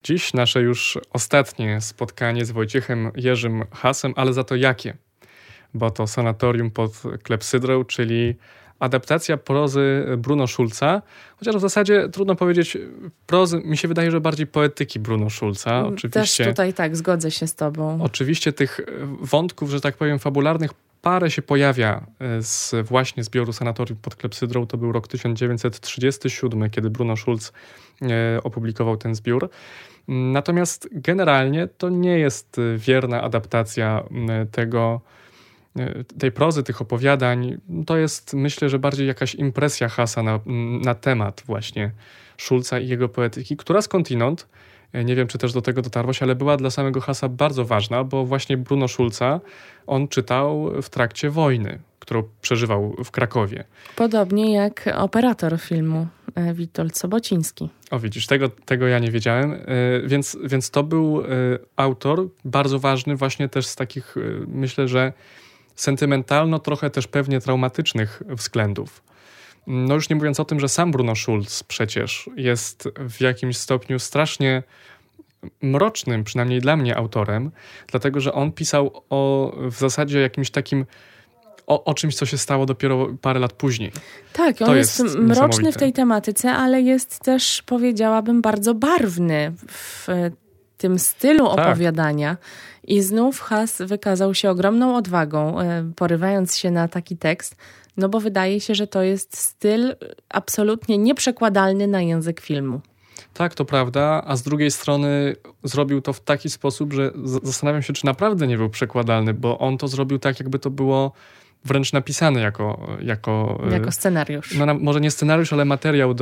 Dziś nasze już ostatnie spotkanie z Wojciechem Jerzym Hasem, ale za to jakie? Bo to Sanatorium pod klepsydrą, czyli adaptacja prozy Bruno Schulza, chociaż w zasadzie trudno powiedzieć prozy, mi się wydaje, że bardziej poetyki Bruno Schulza. Oczywiście, też tutaj tak, zgodzę się z tobą. Oczywiście tych wątków, że tak powiem, fabularnych parę się pojawia z właśnie zbioru Sanatorium pod klepsydrą. To był rok 1937, kiedy Bruno Schulz opublikował ten zbiór. Natomiast generalnie to nie jest wierna adaptacja tej prozy, tych opowiadań. To jest, myślę, że bardziej jakaś impresja Hasa na temat właśnie Schulza i jego poetyki, która skądinąd, nie wiem, czy też do tego dotarłoś, ale była dla samego Hasa bardzo ważna, bo właśnie Bruno Schulza on czytał w trakcie wojny, którą przeżywał w Krakowie. Podobnie jak operator filmu Witold Sobociński. O, widzisz, tego ja nie wiedziałem, więc to był autor bardzo ważny właśnie też z takich, myślę, że sentymentalno, trochę też pewnie traumatycznych względów. No już nie mówiąc o tym, że sam Bruno Schulz przecież jest w jakimś stopniu strasznie mrocznym, przynajmniej dla mnie, autorem, dlatego że on pisał w zasadzie jakimś takim o czymś, co się stało dopiero parę lat później. Tak, on jest mroczny w tej tematyce, ale jest też, powiedziałabym, bardzo barwny w tym stylu opowiadania. I znów Has wykazał się ogromną odwagą, porywając się na taki tekst, no bo wydaje się, że to jest styl absolutnie nieprzekładalny na język filmu. Tak, to prawda, a z drugiej strony zrobił to w taki sposób, że zastanawiam się, czy naprawdę nie był przekładalny, bo on to zrobił tak, jakby to było wręcz napisane jako scenariusz. No, może nie scenariusz, ale materiał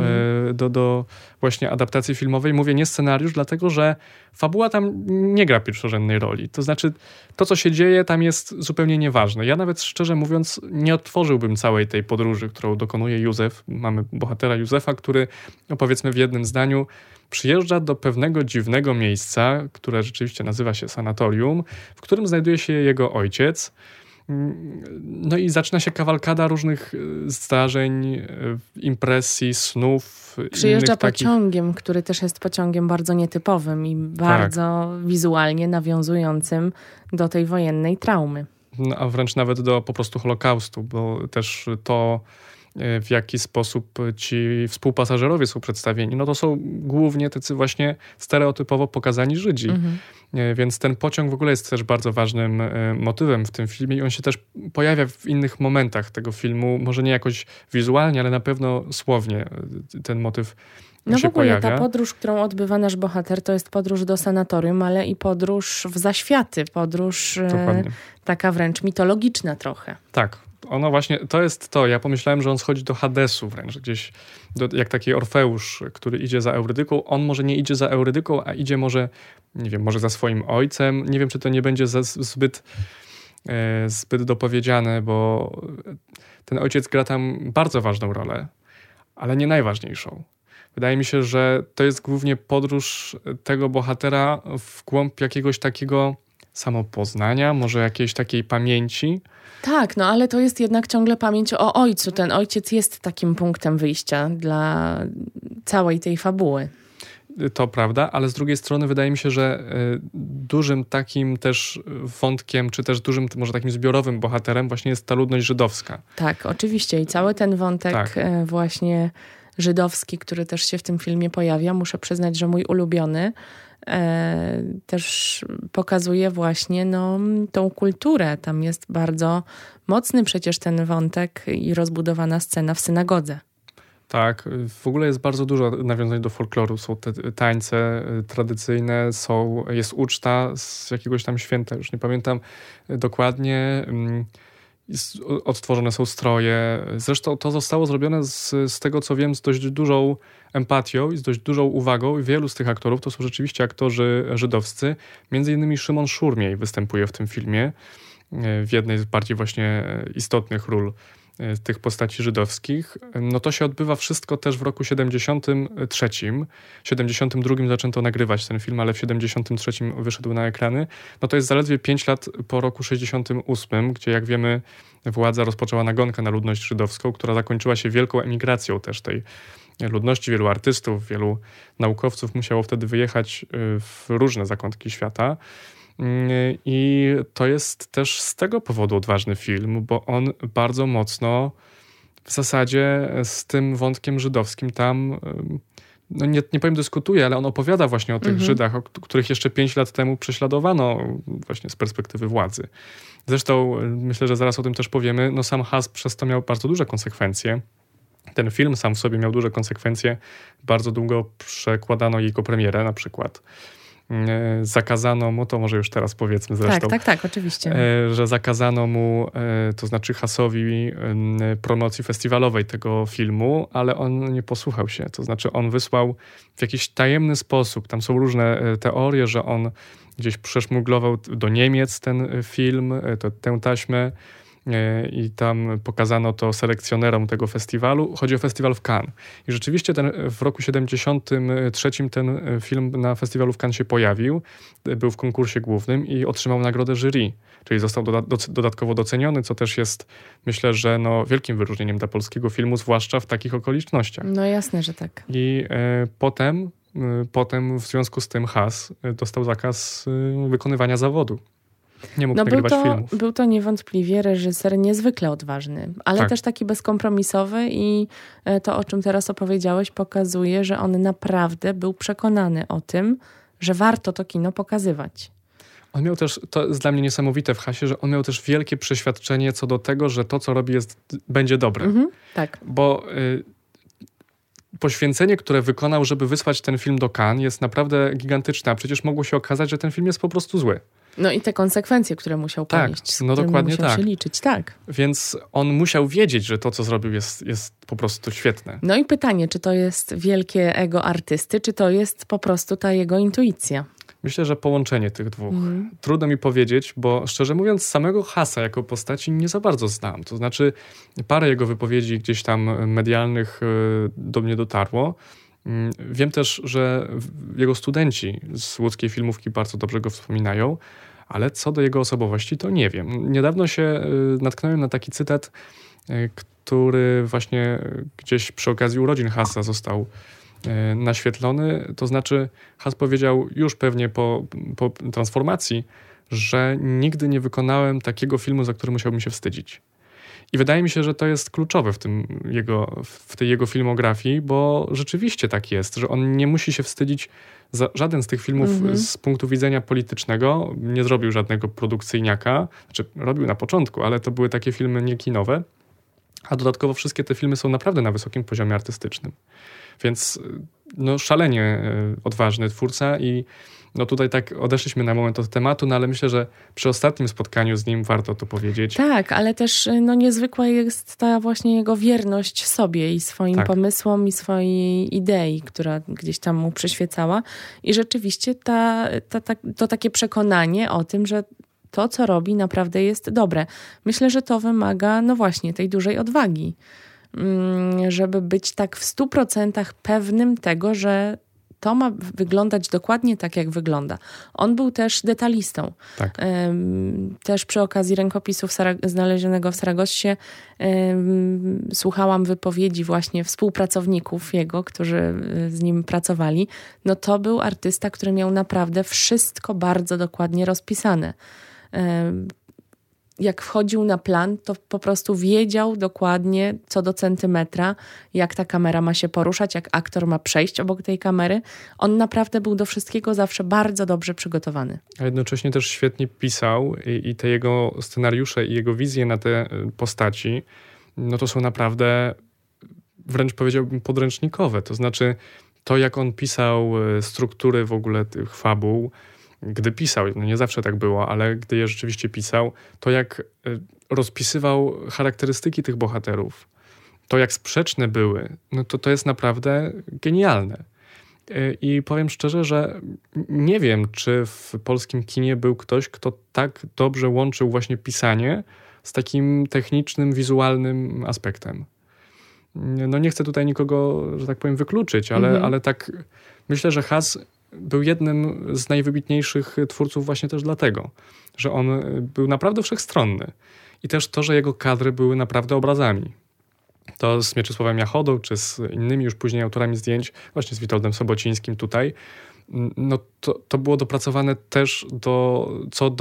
do właśnie adaptacji filmowej. Mówię nie scenariusz, dlatego że fabuła tam nie gra pierwszorzędnej roli. To znaczy, to co się dzieje tam jest zupełnie nieważne. Ja nawet szczerze mówiąc nie odtworzyłbym całej tej podróży, którą dokonuje Józef. Mamy bohatera Józefa, który, no powiedzmy w jednym zdaniu, przyjeżdża do pewnego dziwnego miejsca, które rzeczywiście nazywa się sanatorium, w którym znajduje się jego ojciec. No i zaczyna się kawalkada różnych zdarzeń, impresji, snów. Przyjeżdża pociągiem, który też jest pociągiem bardzo nietypowym i bardzo wizualnie nawiązującym do tej wojennej traumy. No, a wręcz nawet do po prostu Holokaustu, bo też to, w jaki sposób ci współpasażerowie są przedstawieni, no to są głównie tacy właśnie stereotypowo pokazani Żydzi. Więc ten pociąg w ogóle jest też bardzo ważnym motywem w tym filmie i on się też pojawia w innych momentach tego filmu, może nie jakoś wizualnie, ale na pewno słownie ten motyw się pojawia. Ta podróż, którą odbywa nasz bohater, to jest podróż do sanatorium, ale i podróż w zaświaty, podróż taka wręcz mitologiczna trochę. Tak. Ono właśnie, to jest to. Ja pomyślałem, że on schodzi do Hadesu wręcz, gdzieś jak taki Orfeusz, który idzie za Eurydyką. On może nie idzie za Eurydyką, a idzie może, nie wiem, może za swoim ojcem. Nie wiem, czy to nie będzie zbyt dopowiedziane, bo ten ojciec gra tam bardzo ważną rolę, ale nie najważniejszą. Wydaje mi się, że to jest głównie podróż tego bohatera w głąb jakiegoś takiego samopoznania, może jakiejś takiej pamięci. Tak, no ale to jest jednak ciągle pamięć o ojcu. Ten ojciec jest takim punktem wyjścia dla całej tej fabuły. To prawda, ale z drugiej strony wydaje mi się, że dużym takim też wątkiem, czy też dużym może takim zbiorowym bohaterem właśnie jest ta ludność żydowska. Tak, oczywiście i cały ten wątek właśnie żydowski, który też się w tym filmie pojawia, muszę przyznać, że mój ulubiony, też pokazuje właśnie tą kulturę. Tam jest bardzo mocny przecież ten wątek i rozbudowana scena w synagodze. Tak, w ogóle jest bardzo dużo nawiązań do folkloru. Są te tańce tradycyjne, jest uczta z jakiegoś tam święta, już nie pamiętam dokładnie. Odtworzone są stroje. Zresztą to zostało zrobione z tego, co wiem, z dość dużą empatią i z dość dużą uwagą. I wielu z tych aktorów to są rzeczywiście aktorzy żydowscy. Między innymi Szymon Szurmiej występuje w tym filmie w jednej z bardziej właśnie istotnych ról tych postaci żydowskich. No to się odbywa wszystko też w roku 73. W 72 zaczęto nagrywać ten film, ale w 73 wyszedł na ekrany. No to jest zaledwie 5 lat po roku 68, gdzie jak wiemy władza rozpoczęła nagonkę na ludność żydowską, która zakończyła się wielką emigracją też tej ludności, wielu artystów, wielu naukowców musiało wtedy wyjechać w różne zakątki świata. I to jest też z tego powodu odważny film, bo on bardzo mocno w zasadzie z tym wątkiem żydowskim tam, no nie powiem dyskutuje, ale on opowiada właśnie o tych Żydach, których jeszcze 5 lat temu prześladowano właśnie z perspektywy władzy. Zresztą myślę, że zaraz o tym też powiemy, no sam Hus przez to miał bardzo duże konsekwencje. Ten film sam w sobie miał duże konsekwencje. Bardzo długo przekładano jego premierę na przykład. Zakazano mu, to może już teraz powiedzmy zresztą. Tak, oczywiście. Że zakazano mu, to znaczy Husowi, promocji festiwalowej tego filmu, ale on nie posłuchał się. To znaczy on wysłał w jakiś tajemny sposób. Tam są różne teorie, że on gdzieś przeszmuglował do Niemiec ten film, tę taśmę i tam pokazano to selekcjonerom tego festiwalu. Chodzi o festiwal w Cannes. I rzeczywiście w roku 73 ten film na festiwalu w Cannes się pojawił, był w konkursie głównym i otrzymał nagrodę jury, czyli został dodatkowo doceniony, co też jest, myślę, że wielkim wyróżnieniem dla polskiego filmu, zwłaszcza w takich okolicznościach. No jasne, że tak. I potem w związku z tym Hus dostał zakaz wykonywania zawodu. Nie mógł nagrywać filmów. Był to niewątpliwie reżyser niezwykle odważny, ale też taki bezkompromisowy i to, o czym teraz opowiedziałeś, pokazuje, że on naprawdę był przekonany o tym, że warto to kino pokazywać. On miał też, to jest dla mnie niesamowite w Husie, że on miał też wielkie przeświadczenie co do tego, że to, co robi, będzie dobre. Tak. Bo poświęcenie, które wykonał, żeby wysłać ten film do Cannes, jest naprawdę gigantyczne, a przecież mogło się okazać, że ten film jest po prostu zły. No i te konsekwencje, które musiał ponieść. Tak, dokładnie musiał się liczyć, tak. Więc on musiał wiedzieć, że to, co zrobił, jest po prostu świetne. No i pytanie, czy to jest wielkie ego artysty, czy to jest po prostu ta jego intuicja? Myślę, że połączenie tych dwóch. Trudno mi powiedzieć, bo szczerze mówiąc samego Husa jako postaci nie za bardzo znam. To znaczy parę jego wypowiedzi gdzieś tam medialnych do mnie dotarło. Wiem też, że jego studenci z łódzkiej filmówki bardzo dobrze go wspominają, ale co do jego osobowości, to nie wiem. Niedawno się natknąłem na taki cytat, który właśnie gdzieś przy okazji urodzin Husa został naświetlony. To znaczy Hus powiedział już pewnie po transformacji, że nigdy nie wykonałem takiego filmu, za który musiałbym się wstydzić. I wydaje mi się, że to jest kluczowe w tej jego filmografii, bo rzeczywiście tak jest, że on nie musi się wstydzić za żaden z tych filmów z punktu widzenia politycznego. Nie zrobił żadnego produkcyjniaka. Znaczy, robił na początku, ale to były takie filmy niekinowe. A dodatkowo wszystkie te filmy są naprawdę na wysokim poziomie artystycznym. Więc szalenie odważny twórca i tutaj tak odeszliśmy na moment od tematu, ale myślę, że przy ostatnim spotkaniu z nim warto to powiedzieć. Tak, ale też niezwykła jest ta właśnie jego wierność sobie i swoim pomysłom i swojej idei, która gdzieś tam mu przyświecała. I rzeczywiście to takie przekonanie o tym, że to, co robi, naprawdę jest dobre. Myślę, że to wymaga, właśnie, tej dużej odwagi, żeby być tak w 100% pewnym tego, że to ma wyglądać dokładnie tak, jak wygląda. On był też detalistą. Tak. Też przy okazji rękopisu znalezionego w Saragossie słuchałam wypowiedzi właśnie współpracowników jego, którzy z nim pracowali. To był artysta, który miał naprawdę wszystko bardzo dokładnie rozpisane. Jak wchodził na plan, to po prostu wiedział dokładnie co do centymetra, jak ta kamera ma się poruszać, jak aktor ma przejść obok tej kamery. On naprawdę był do wszystkiego zawsze bardzo dobrze przygotowany. A jednocześnie też świetnie pisał i te jego scenariusze i jego wizje na te postaci, to są naprawdę, wręcz powiedziałbym, podręcznikowe. To znaczy to, jak on pisał struktury w ogóle tych fabuł, gdy pisał, nie zawsze tak było, ale gdy je rzeczywiście pisał, to jak rozpisywał charakterystyki tych bohaterów, to jak sprzeczne były, to jest naprawdę genialne. I powiem szczerze, że nie wiem, czy w polskim kinie był ktoś, kto tak dobrze łączył właśnie pisanie z takim technicznym, wizualnym aspektem. Nie chcę tutaj nikogo, że tak powiem, wykluczyć, ale tak myślę, że Hus był jednym z najwybitniejszych twórców właśnie też dlatego, że on był naprawdę wszechstronny. I też to, że jego kadry były naprawdę obrazami. to z Mieczysławem Jachodą, czy z innymi już później autorami zdjęć, właśnie z Witoldem Sobocińskim tutaj, no to było dopracowane też co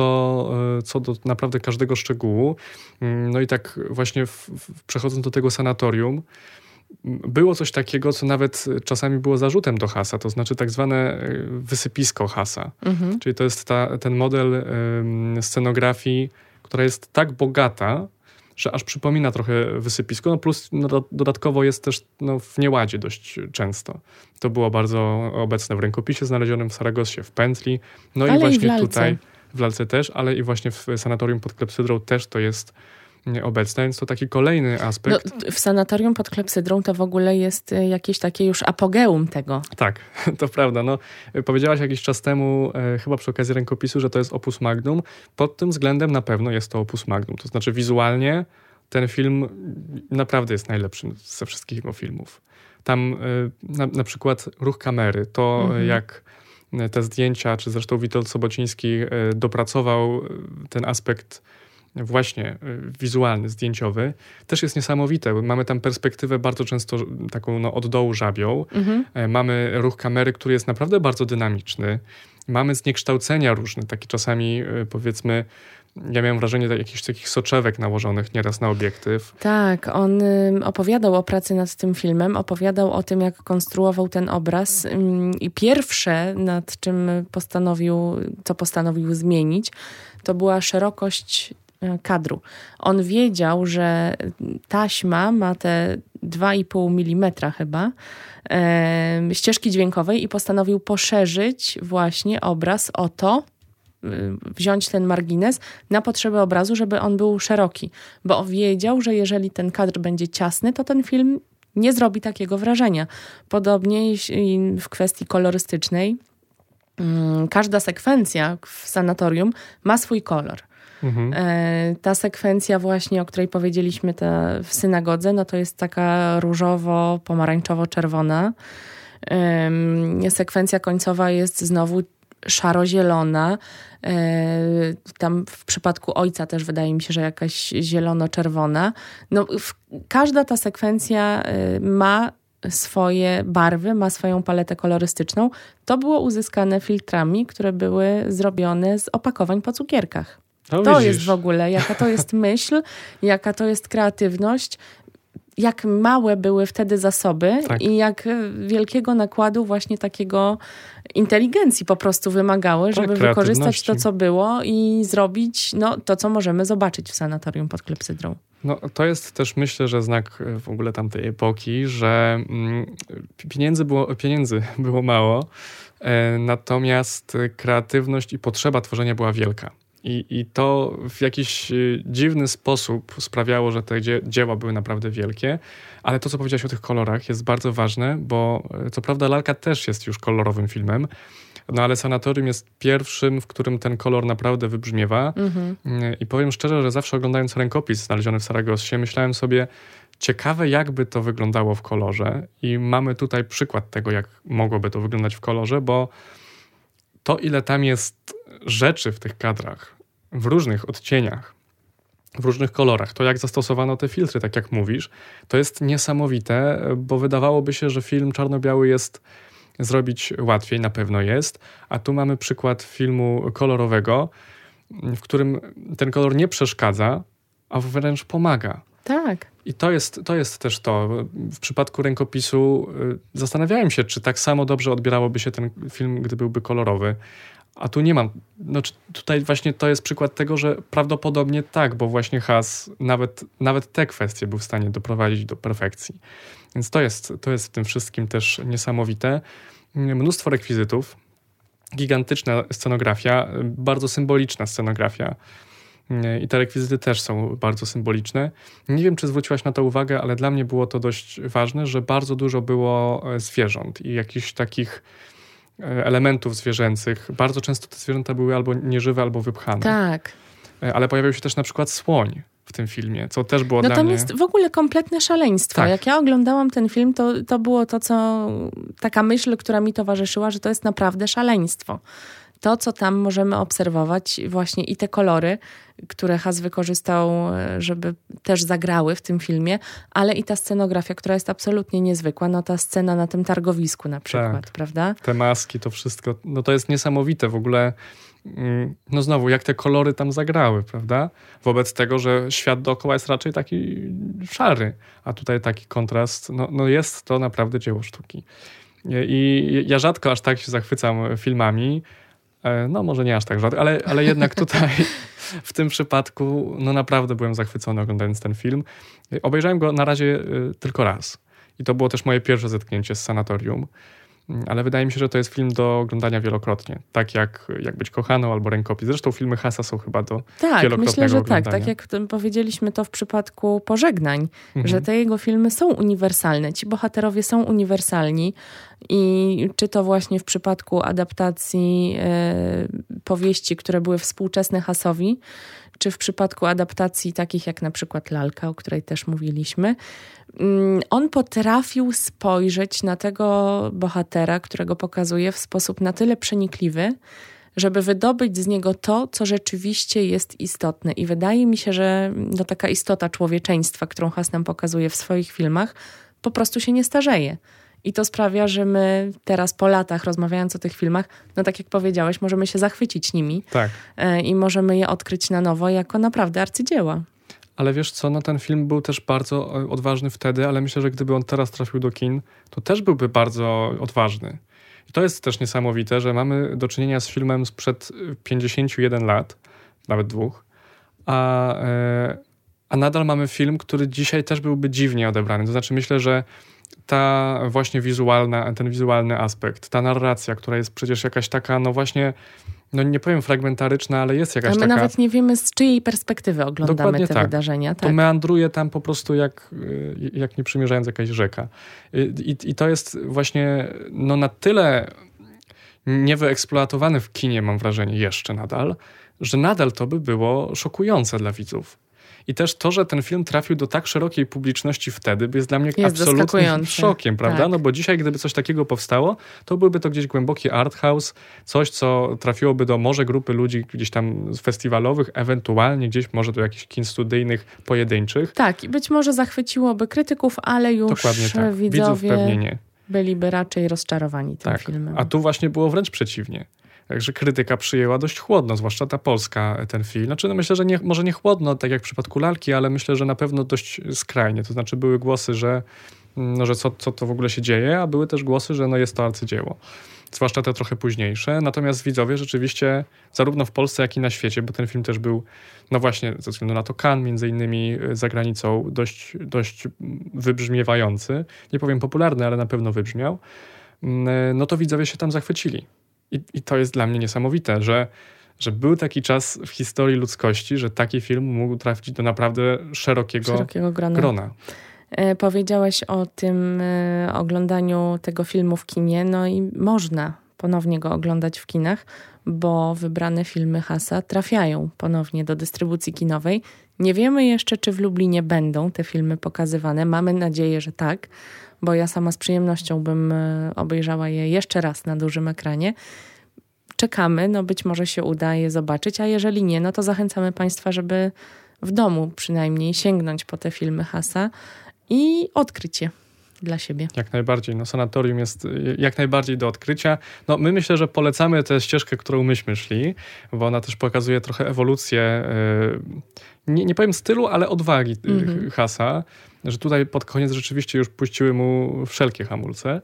do naprawdę każdego szczegółu. No i tak właśnie przechodząc do tego sanatorium, było coś takiego, co nawet czasami było zarzutem do Hasa, to znaczy tak zwane wysypisko Hasa. Czyli to jest ten model scenografii, która jest tak bogata, że aż przypomina trochę wysypisko, no plus dodatkowo jest też w nieładzie dość często. To było bardzo obecne w rękopisie znalezionym w Saragossie, w Pętli, no ale i właśnie tutaj w lalce też, ale i właśnie w sanatorium pod klepsydrą też to jest obecne, więc to taki kolejny aspekt. No, w sanatorium pod klepsydrą to w ogóle jest jakieś takie już apogeum tego. Tak, to prawda. No, powiedziałaś jakiś czas temu, chyba przy okazji rękopisu, że to jest opus magnum. Pod tym względem na pewno jest to opus magnum. To znaczy wizualnie ten film naprawdę jest najlepszy ze wszystkich jego filmów. Tam na przykład ruch kamery, to jak te zdjęcia, czy zresztą Witold Sobociński dopracował ten aspekt właśnie wizualny, zdjęciowy, też jest niesamowite. Mamy tam perspektywę bardzo często taką od dołu żabią. Mamy ruch kamery, który jest naprawdę bardzo dynamiczny. Mamy zniekształcenia różne, takie czasami powiedzmy, ja miałem wrażenie jakichś takich soczewek nałożonych nieraz na obiektyw. Tak, on opowiadał o pracy nad tym filmem, opowiadał o tym, jak konstruował ten obraz i pierwsze, nad czym postanowił zmienić, to była szerokość kadru. On wiedział, że taśma ma te 2,5 mm chyba ścieżki dźwiękowej i postanowił poszerzyć właśnie obraz o to, wziąć ten margines na potrzeby obrazu, żeby on był szeroki. Bo wiedział, że jeżeli ten kadr będzie ciasny, to ten film nie zrobi takiego wrażenia. Podobnie w kwestii kolorystycznej. Każda sekwencja w sanatorium ma swój kolor. Ta sekwencja właśnie, o której powiedzieliśmy w synagodze, no to jest taka różowo-pomarańczowo-czerwona. Sekwencja końcowa jest znowu szaro-zielona. Tam w przypadku ojca też wydaje mi się, że jakaś zielono-czerwona. No, każda ta sekwencja ma swoje barwy, ma swoją paletę kolorystyczną. To było uzyskane filtrami, które były zrobione z opakowań po cukierkach. To jest w ogóle, jaka to jest myśl, jaka to jest kreatywność, jak małe były wtedy zasoby i jak wielkiego nakładu właśnie takiego inteligencji po prostu wymagały, żeby wykorzystać to, co było i zrobić to, co możemy zobaczyć w sanatorium pod klepsydrą. No, to jest też, myślę, że znak w ogóle tamtej epoki, że pieniędzy było mało, natomiast kreatywność i potrzeba tworzenia była wielka. I to w jakiś dziwny sposób sprawiało, że te dzieła były naprawdę wielkie. Ale to, co powiedziałaś o tych kolorach, jest bardzo ważne, bo co prawda Lalka też jest już kolorowym filmem, no ale Sanatorium jest pierwszym, w którym ten kolor naprawdę wybrzmiewa. I powiem szczerze, że zawsze oglądając rękopis znaleziony w Saragossie, myślałem sobie, ciekawe jakby to wyglądało w kolorze. I mamy tutaj przykład tego, jak mogłoby to wyglądać w kolorze, bo to, ile tam jest rzeczy w tych kadrach, w różnych odcieniach, w różnych kolorach, to jak zastosowano te filtry, tak jak mówisz, to jest niesamowite, bo wydawałoby się, że film czarno-biały jest zrobić łatwiej, na pewno jest, a tu mamy przykład filmu kolorowego, w którym ten kolor nie przeszkadza, a wręcz pomaga. Tak. I to jest też to. W przypadku rękopisu zastanawiałem się, czy tak samo dobrze odbierałoby się ten film, gdy byłby kolorowy. A tu nie mam. No, tutaj właśnie to jest przykład tego, że prawdopodobnie tak, bo właśnie Has nawet te kwestie był w stanie doprowadzić do perfekcji. Więc to jest w tym wszystkim też niesamowite. Mnóstwo rekwizytów, gigantyczna scenografia, bardzo symboliczna scenografia. I te rekwizyty też są bardzo symboliczne. Nie wiem, czy zwróciłaś na to uwagę, ale dla mnie było to dość ważne, że bardzo dużo było zwierząt i jakichś takich elementów zwierzęcych. Bardzo często te zwierzęta były albo nieżywe, albo wypchane. Tak. Ale pojawił się też na przykład słoń w tym filmie, co też było dla mnie... No tam jest w ogóle kompletne szaleństwo. Tak. Jak ja oglądałam ten film, to było to, co... Taka myśl, która mi towarzyszyła, że to jest naprawdę szaleństwo. to, co tam możemy obserwować, właśnie i te kolory, które Haas wykorzystał, żeby też zagrały w tym filmie, ale i ta scenografia, która jest absolutnie niezwykła. No ta scena na tym targowisku na przykład, prawda? Te maski, to wszystko, no to jest niesamowite w ogóle. No znowu, jak te kolory tam zagrały, prawda? Wobec tego, że świat dookoła jest raczej taki szary, a tutaj taki kontrast, no jest to naprawdę dzieło sztuki. I ja rzadko aż tak się zachwycam filmami, no może nie aż tak rzadko, ale jednak tutaj w tym przypadku no naprawdę byłem zachwycony oglądając ten film. Obejrzałem go na razie tylko raz i to było też moje pierwsze zetknięcie z Sanatorium. Ale wydaje mi się, że to jest film do oglądania wielokrotnie. Tak jak Być kochaną albo Rękopis. Zresztą filmy Haasa są chyba do wielokrotnego myślę, że oglądania. Tak jak powiedzieliśmy to w przypadku Pożegnań, że te jego filmy są uniwersalne. Ci bohaterowie są uniwersalni i czy to właśnie w przypadku adaptacji powieści, które były współczesne Haasowi, czy w przypadku adaptacji takich jak na przykład Lalka, o której też mówiliśmy, on potrafił spojrzeć na tego bohatera, którego pokazuje w sposób na tyle przenikliwy, żeby wydobyć z niego to, co rzeczywiście jest istotne. I wydaje mi się, że taka istota człowieczeństwa, którą Haas nam pokazuje w swoich filmach, po prostu się nie starzeje. I to sprawia, że my teraz po latach, rozmawiając o tych filmach, no tak jak powiedziałeś, możemy się zachwycić nimi. Tak. I możemy je odkryć na nowo jako naprawdę arcydzieła. Ale wiesz co, no ten film był też bardzo odważny wtedy, ale myślę, że gdyby on teraz trafił do kin, to też byłby bardzo odważny. I to jest też niesamowite, że mamy do czynienia z filmem sprzed 51 lat, nawet 2, a nadal mamy film, który dzisiaj też byłby dziwnie odebrany. To znaczy myślę, że ta właśnie ten wizualny aspekt, ta narracja, która jest przecież jakaś taka, no właśnie, no nie powiem fragmentaryczna, ale jest jakaś taka... My nawet nie wiemy, z czyjej perspektywy oglądamy te wydarzenia. To meandruje tam po prostu jak nie przymierzając jakaś rzeka. I to jest właśnie no na tyle niewyeksploatowane w kinie, mam wrażenie, jeszcze nadal, że nadal to by było szokujące dla widzów. I też to, że ten film trafił do tak szerokiej publiczności wtedy, jest dla mnie absolutnym szokiem, prawda? Tak. No bo dzisiaj, gdyby coś takiego powstało, to byłby to gdzieś głęboki art house, coś, co trafiłoby do może grupy ludzi gdzieś tam festiwalowych, ewentualnie gdzieś może do jakichś kin studyjnych, pojedynczych. Tak, i być może zachwyciło krytyków, ale już dokładnie tak. Widzów pewnie nie. Byliby raczej rozczarowani tym filmem. A tu właśnie było wręcz przeciwnie. Także krytyka przyjęła dość chłodno, zwłaszcza ta polska, ten film. Znaczy, no myślę, że może nie chłodno, tak jak w przypadku Lalki, ale myślę, że na pewno dość skrajnie. To znaczy były głosy, że co to w ogóle się dzieje, a były też głosy, że no jest to arcydzieło. Zwłaszcza te trochę późniejsze. Natomiast widzowie rzeczywiście, zarówno w Polsce, jak i na świecie, bo ten film też był, no właśnie, ze względu na to Cannes, między innymi za granicą, dość wybrzmiewający. Nie powiem popularny, ale na pewno wybrzmiał. No to widzowie się tam zachwycili. I to jest dla mnie niesamowite, że był taki czas w historii ludzkości, że taki film mógł trafić do naprawdę szerokiego grona. Powiedziałeś o tym oglądaniu tego filmu w kinie, no i można ponownie go oglądać w kinach, bo wybrane filmy Haasa trafiają ponownie do dystrybucji kinowej. Nie wiemy jeszcze, czy w Lublinie będą te filmy pokazywane. Mamy nadzieję, że tak, bo ja sama z przyjemnością bym obejrzała je jeszcze raz na dużym ekranie. Czekamy, no być może się uda je zobaczyć, a jeżeli nie, no to zachęcamy Państwa, żeby w domu przynajmniej sięgnąć po te filmy Haasa i odkryć je dla siebie. Jak najbardziej. No, Sanatorium jest jak najbardziej do odkrycia. No, my myślę, że polecamy tę ścieżkę, którą myśmy szli, bo ona też pokazuje trochę ewolucję, nie powiem stylu, ale odwagi Haasa, że tutaj pod koniec rzeczywiście już puściły mu wszelkie hamulce.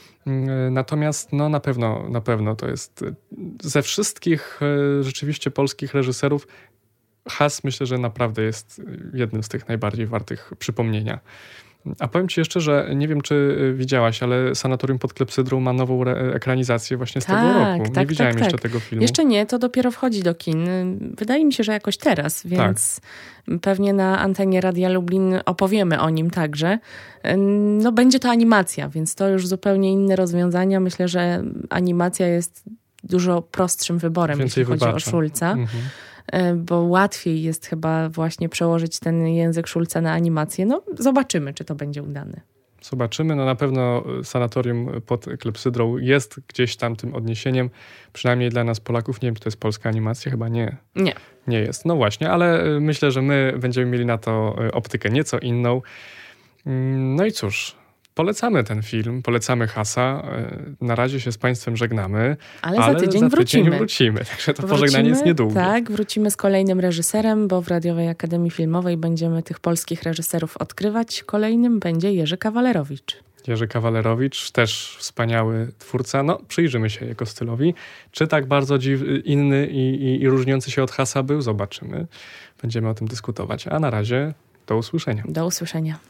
Natomiast no, na pewno to jest ze wszystkich rzeczywiście polskich reżyserów Haas myślę, że naprawdę jest jednym z tych najbardziej wartych przypomnienia. A powiem ci jeszcze, że nie wiem, czy widziałaś, ale Sanatorium pod Klepsydrą ma nową ekranizację właśnie z tego roku. Nie widziałem jeszcze tego filmu. Jeszcze nie, to dopiero wchodzi do kin. Wydaje mi się, że jakoś teraz, więc pewnie na antenie Radia Lublin opowiemy o nim także. No będzie to animacja, więc to już zupełnie inne rozwiązania. Myślę, że animacja jest dużo prostszym wyborem, jeśli chodzi o Schulza. Bo łatwiej jest chyba właśnie przełożyć ten język Schulza na animację. No zobaczymy, czy to będzie udane. Zobaczymy. No na pewno Sanatorium pod klepsydrą jest gdzieś tam tym odniesieniem, przynajmniej dla nas Polaków. Nie wiem, czy to jest polska animacja, chyba nie. Nie jest. No właśnie, ale myślę, że my będziemy mieli na to optykę nieco inną. No i cóż, polecamy ten film, polecamy Hasa. Na razie się z Państwem żegnamy. Ale za tydzień wrócimy. Także to pożegnanie jest niedługie. Tak, wrócimy z kolejnym reżyserem, bo w Radiowej Akademii Filmowej będziemy tych polskich reżyserów odkrywać. Kolejnym będzie Jerzy Kawalerowicz. Jerzy Kawalerowicz, też wspaniały twórca. No, przyjrzymy się jego stylowi. Czy tak bardzo inny i różniący się od Hasa był? Zobaczymy. Będziemy o tym dyskutować. A na razie do usłyszenia. Do usłyszenia.